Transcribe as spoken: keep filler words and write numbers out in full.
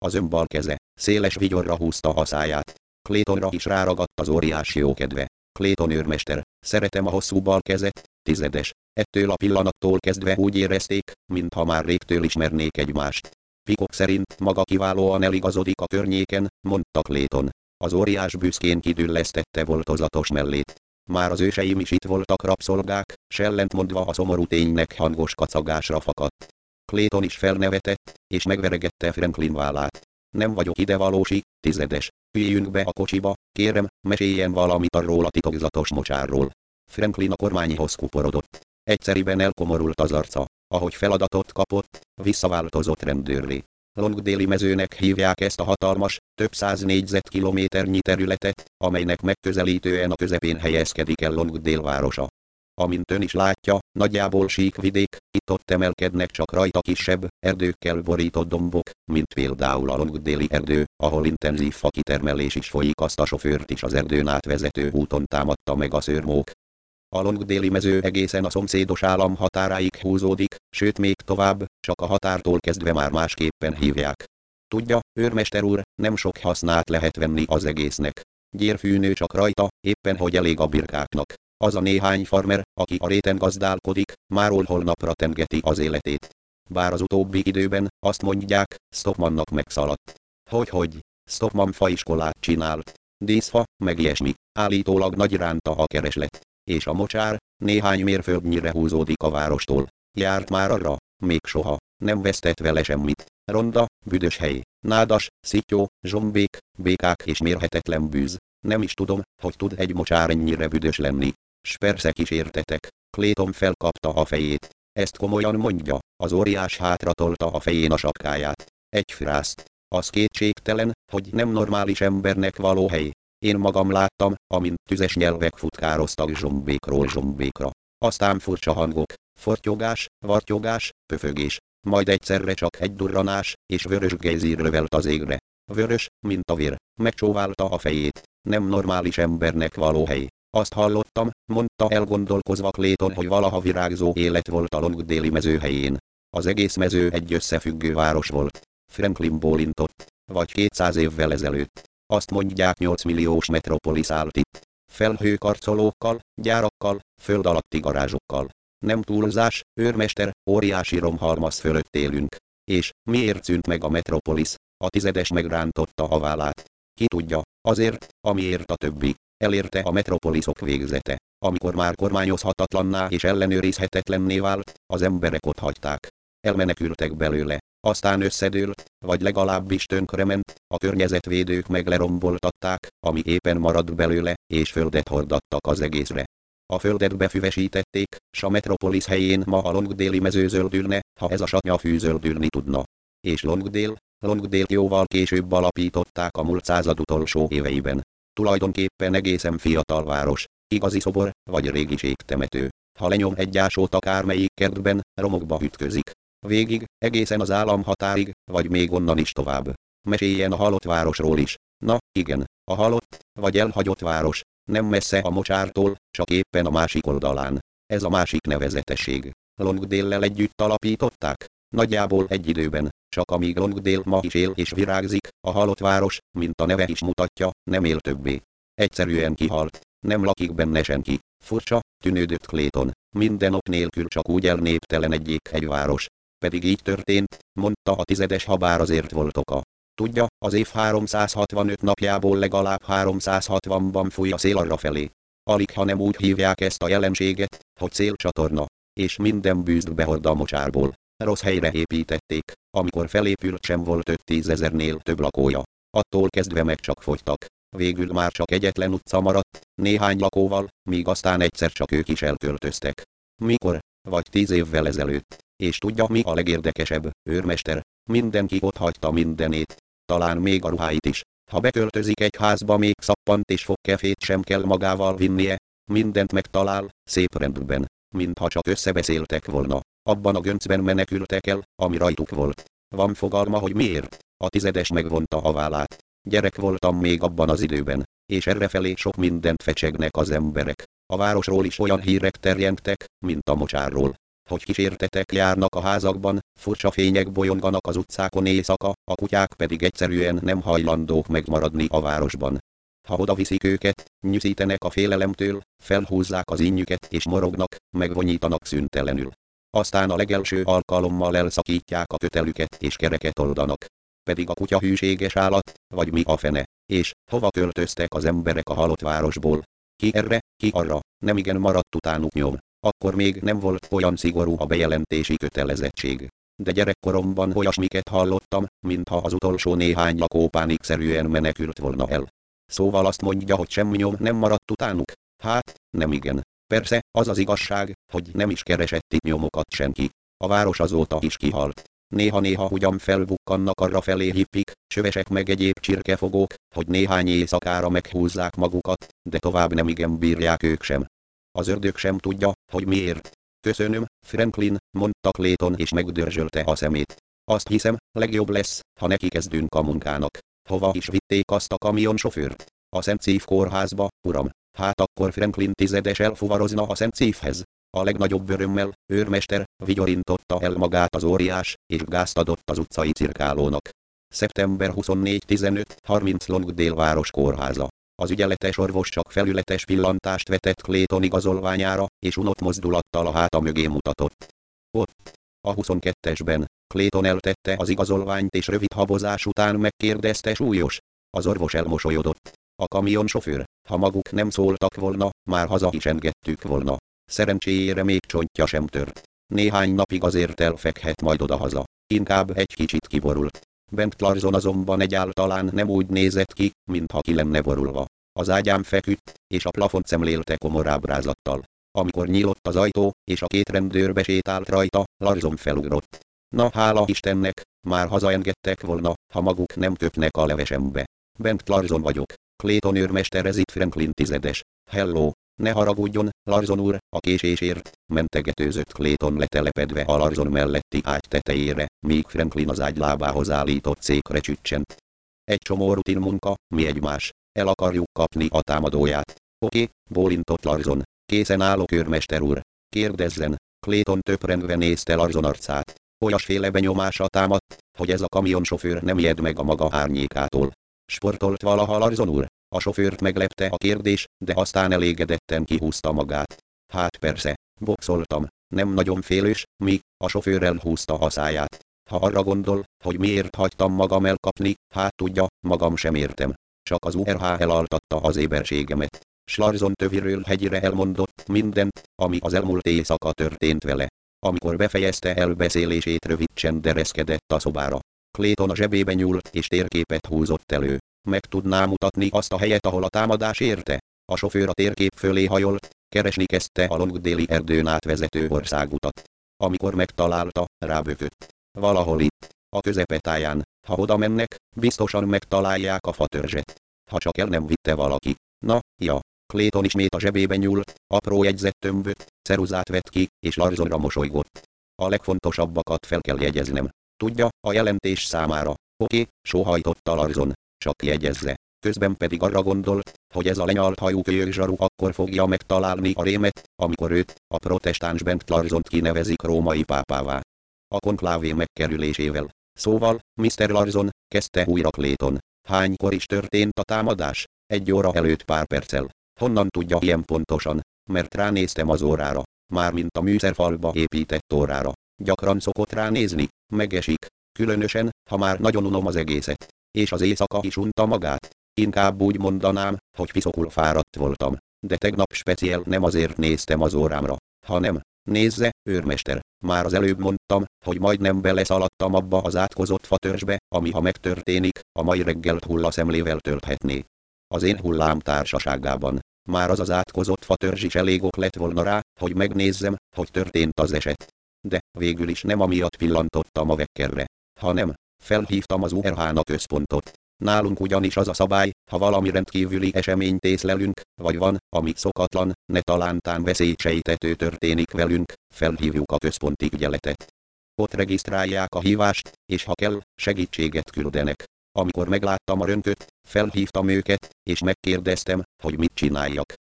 Az ön bal keze széles vigyorra húzta a száját. Claytonra is ráragadt az óriás jókedve. Clayton őrmester, szeretem a hosszú bal kezet, tizedes. Ettől a pillanattól kezdve úgy érezték, mintha már régtől ismernék egymást. Pikok szerint maga kiválóan eligazodik a környéken, mondta Clayton. Az óriás büszkén kidüllesztette voltozatos mellét. Már az őseim is itt voltak rabszolgák, s ellentmondva a szomorú ténynek hangos kacagásra fakadt. Clayton is felnevetett, és megveregette Franklin vállát. Nem vagyok idevalósi, tizedes. Üljünk be a kocsiba, kérem, meséljen valamit arról a titokzatos mocsárról. Franklin a kormányhoz kuporodott. Egyszeriben elkomorult az arca, ahogy feladatot kapott, visszaváltozott rendőrré. Longdale-i mezőnek hívják ezt a hatalmas, több száz négyzetkilométernyi területet, amelynek megközelítően a közepén helyezkedik el Longdale városa. Amint ön is látja, nagyjából sík vidék, itt-ott emelkednek csak rajta kisebb, erdőkkel borított dombok, mint például a Longdale-i erdő, ahol intenzív fakitermelés is folyik, azt a sofőrt is az erdőn átvezető úton támadta meg a szőrmók. A Longdale-i mező egészen a szomszédos állam határáig húzódik, sőt még tovább, csak a határtól kezdve már másképpen hívják. Tudja, őrmester úr, nem sok hasznát lehet venni az egésznek. Gyérfűnő csak rajta, éppen hogy elég a birkáknak. Az a néhány farmer, aki a réten gazdálkodik, máról holnapra tengeti az életét. Bár az utóbbi időben, azt mondják, Stockmannak megszaladt. Hogyhogy, Stockman faiskolát csinált. Díszfa, meg ilyesmi, állítólag nagy ránta a kereslet. És a mocsár, néhány mérföldnyire húzódik a várostól. Járt már arra? Még soha. Nem vesztett vele semmit. Ronda, büdös hely. Nádas, szittyó, zsombék, békák és mérhetetlen bűz. Nem is tudom, hogy tud egy mocsár ennyire büdös lenni. S persze kísértetek. Clayton felkapta a fejét. Ezt komolyan mondja, az óriás hátratolta a fején a sapkáját. Egy frászt. Az kétségtelen, hogy nem normális embernek való hely. Én magam láttam, amint tüzes nyelvek futkároztak zsombékról zsombékra. Aztán furcsa hangok, fortyogás, vartyogás, pöfögés. Majd egyszerre csak egy durranás, és vörös gejzír rövelt az égre. Vörös, mint a vér. Megcsóválta a fejét. Nem normális embernek való hely. Azt hallottam, mondta elgondolkozva Clayton, hogy valaha virágzó élet volt a Longdale-i mező helyén. Az egész mező egy összefüggő város volt. Franklin bólintott. Vagy kétszáz évvel ezelőtt. Azt mondják nyolc milliós metropolisz állt itt. Felhőkarcolókkal, gyárakkal, föld alatti garázsokkal. Nem túlzás, őrmester, óriási romhalmaz fölött élünk. És miért szűnt meg a metropolisz? A tizedes megrántotta a vállát. Ki tudja, azért, amiért a többi. Elérte a metropoliszok végzete. Amikor már kormányozhatatlanná és ellenőrizhetetlenné vált, az emberek otthagyták. Elmenekültek belőle. Aztán összedőlt, vagy legalábbis tönkrement, a környezetvédők meg leromboltatták, ami éppen maradt belőle, és földet hordattak az egészre. A földet befüvesítették, s a metropolisz helyén ma a Longdale-i mező zöldülne, ha ez a satnyafű zöldülni tudna. És Longdale, Longdale jóval később alapították a múlt század utolsó éveiben. Tulajdonképpen egészen fiatal város, igazi szobor, vagy régiségtemető. Ha lenyom egy ásót akármelyik kertben, romokba ütközik. Végig, egészen az állam határig, vagy még onnan is tovább. Meséljen a halott városról is. Na, igen, a halott, vagy elhagyott város. Nem messze a mocsártól, csak éppen a másik oldalán. Ez a másik nevezetesség. Longdale-lel együtt alapították. Nagyjából egy időben, csak amíg Longdale ma is él és virágzik, a halott város, mint a neve is mutatja, nem él többé. Egyszerűen kihalt. Nem lakik benne senki. Furcsa, tűnődött Clayton. Minden ok nélkül csak úgy elnéptelenedjék egy város. Pedig így történt, mondta a tizedes, ha bár azért volt oka. Tudja, az év háromszázhatvanöt napjából legalább háromszázhatvanban fúj a szél arrafelé. Alig ha nem úgy hívják ezt a jelenséget, hogy szélcsatorna. És minden bűzt behord a mocsárból. Rossz helyre építették, amikor felépült sem volt öt tízezernél több lakója. Attól kezdve meg csak fogytak. Végül már csak egyetlen utca maradt, néhány lakóval, míg aztán egyszer csak ők is elköltöztek. Mikor? Vagy tíz évvel ezelőtt. És tudja, mi a legérdekesebb, őrmester? Mindenki otthagyta mindenét. Talán még a ruháit is. Ha beköltözik egy házba, még szappant és fogkefét sem kell magával vinnie. Mindent megtalál, szép rendben. Mintha csak összebeszéltek volna. Abban a göncben menekültek el, ami rajtuk volt. Van fogalma, hogy miért? A tizedes megvonta a vállát. Gyerek voltam még abban az időben, és errefelé sok mindent fecsegnek az emberek. A városról is olyan hírek terjedtek, mint a mocsárról. hogy kísértetek járnak a házakban, furcsa fények bolyonganak az utcákon éjszaka, a kutyák pedig egyszerűen nem hajlandók megmaradni a városban. Ha oda viszik őket, nyűszítenek a félelemtől, felhúzzák az innyüket és morognak, megvonyítanak szüntelenül. Aztán a legelső alkalommal elszakítják a kötelüket és kereket oldanak. Pedig a kutya hűséges állat, vagy mi a fene, és hova költöztek az emberek a halott városból? Ki erre, ki arra, nemigen maradt utánuk nyom. Akkor még nem volt olyan szigorú a bejelentési kötelezettség. De gyerekkoromban olyasmiket hallottam, mintha az utolsó néhány lakó pánikszerűen menekült volna el. Szóval azt mondja, hogy semmi nyom nem maradt utánuk? Hát, nem igen. Persze, az az igazság, hogy nem is keresett itt nyomokat senki. A város azóta is kihalt. Néha-néha ugyan felbukkannak arrafelé hippik, sövesek meg egyéb csirkefogók, hogy néhány éjszakára meghúzzák magukat, de tovább nem igen bírják ők sem. Az ördög sem tudja, hogy miért. Köszönöm, Franklin, mondta Clayton és megdörzsölte a szemét. Azt hiszem, legjobb lesz, ha neki kezdünk a munkának. Hova is vitték azt a kamionsofőrt? A Szent Szív kórházba, uram. Hát akkor Franklin tizedes elfuvarozna a Szent Szívhez. A legnagyobb örömmel, őrmester, vigyorintotta el magát az óriás, és gázt adott az utcai cirkálónak. szeptember huszonnégyedike tizenöt harminc Longdale város kórháza. Az ügyeletes orvos csak felületes pillantást vetett Clayton igazolványára, és unott mozdulattal a háta mögé mutatott. Ott, a huszonkettesben, Clayton eltette az igazolványt és rövid habozás után megkérdezte súlyos. Az orvos elmosolyodott. A kamionsofőr, ha maguk nem szóltak volna, már haza is engedtük volna. Szerencséjére még csontja sem tört. Néhány napig azért elfekhet majd odahaza. Inkább egy kicsit kiborult. Bent Clarkson azonban egyáltalán nem úgy nézett ki, mintha ki lenne borulva. Az ágyán feküdt, és a plafont szemlélte komor ábrázattal. Amikor nyílott az ajtó, és a két rendőr besétált rajta, Clarkson felugrott. Na hála Istennek, már hazaengedtek volna, ha maguk nem köpnek a levesembe. Bent Clarkson vagyok. Clayton őrmester, ez itt Franklin tizedes. Hello, ne haragudjon, Larson úr, a késésért, mentegetőzött Clayton letelepedve a Larson melletti ágy tetejére, míg Franklin az ágy lábához állított székre csüccsent. Egy csomó rutin munka, mi egymás. El akarjuk kapni a támadóját. Oké, bólintott Larson. Készen állok, őrmester úr. Kérdezzen. Clayton töprengve nézte Larson arcát. Olyasféle benyomása támadt, hogy ez a kamionsofőr nem ijed meg a maga árnyékától. Sportolt valaha Larson úr? A sofőrt meglepte a kérdés, de aztán elégedetten kihúzta magát. Hát persze, boxoltam. Nem nagyon félős, míg a sofőr elhúzta a száját. Ha arra gondol, hogy miért hagytam magam elkapni, hát tudja, magam sem értem. Csak az u er há elaltatta az éberségemet. Larson töviről hegyire elmondott mindent, ami az elmúlt éjszaka történt vele. Amikor befejezte elbeszélését, rövid csend ereszkedett a szobára. Clayton a zsebébe nyúlt és térképet húzott elő. Meg tudná mutatni azt a helyet, ahol a támadás érte? A sofőr a térkép fölé hajolt, keresni kezdte a Longdale-i erdőn átvezető országutat. Amikor megtalálta, rábökött. Valahol itt, a közepetáján, ha oda mennek, biztosan megtalálják a fatörzset. Ha csak el nem vitte valaki. Na, ja. Clayton ismét a zsebébe nyúlt, apró jegyzettömböt, ceruzát vett ki, és Larsonra mosolygott. A legfontosabbakat fel kell jegyeznem. Tudja, a jelentés számára. Oké, sóhajtotta Larson. Csak jegyezze. Közben pedig arra gondolt, hogy ez a lenyalt hajú kölyökzsaru akkor fogja megtalálni a rémet, amikor őt, a protestáns Bent Larsont kinevezik római pápává. A konklávé megkerülésével. Szóval, miszter Larson, kezdte újra Clayton. Hánykor is történt a támadás? Egy óra előtt pár perccel. Honnan tudja ilyen pontosan? Mert ránéztem az órára. Mármint a műszerfalba épített órára. Gyakran szokott ránézni, megesik. Különösen, ha már nagyon unom az egészet. És az éjszaka is unta magát. Inkább úgy mondanám, hogy piszokul fáradt voltam. De tegnap speciál nem azért néztem az órámra, hanem, nézze, őrmester, már az előbb mondtam, hogy majdnem beleszaladtam abba az átkozott fatörzsbe, ami ha megtörténik, a mai reggelt hullaszemlével tölthetné. Az én hullám társaságában. Már az az átkozott fatörzs is elég ok lett volna rá, hogy megnézzem, hogy történt az eset. De végül is nem amiatt pillantottam a vekkerre, hanem felhívtam az u er há-nak központot. Nálunk ugyanis az a szabály, ha valami rendkívüli eseményt észlelünk, vagy van, ami szokatlan, ne talántán veszélysejtető történik velünk, felhívjuk a központi ügyeletet. Ott regisztrálják a hívást, és ha kell, segítséget küldenek. Amikor megláttam a rönköt, felhívtam őket, és megkérdeztem, hogy mit csináljak.